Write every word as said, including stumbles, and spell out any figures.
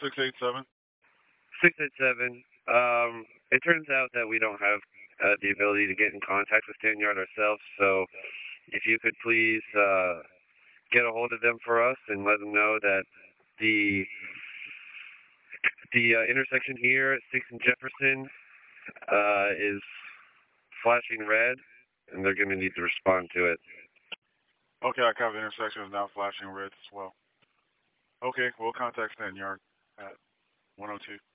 six eight seven. six eight seven. Um, it turns out that we don't have uh, the ability to get in contact with Stanyard ourselves, so if you could please uh, get a hold of them for us and let them know that the the uh, intersection here at sixth and Jefferson uh, is flashing red, and they're going to need to respond to it. Okay, I copy. The intersection is now flashing red as well. Okay, we'll contact Stanyard at one oh two.